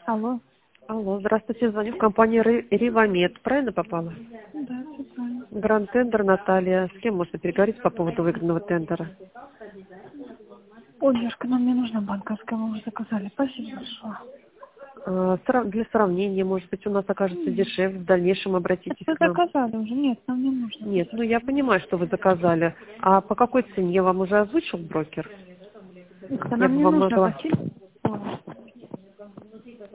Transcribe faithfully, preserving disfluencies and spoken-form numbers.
Алло. Алло, здравствуйте, звоню в компанию Ри- Ривамед. Правильно попала? Да, все правильно. Гранд тендер, Наталья. С кем можно переговорить по поводу выигранного тендера? Ой, Яшка, нам не нужна банковская, мы уже заказали. Спасибо большое. А, сра- Для сравнения, может быть, у нас окажется М, дешевле, в дальнейшем Это обратитесь вы к нам. заказали уже? Нет, нам не нужно. Нет, ну я понимаю, что вы заказали. А по какой цене вам уже озвучил брокер? Это Я нам бы не вам нужно по могла... телефону.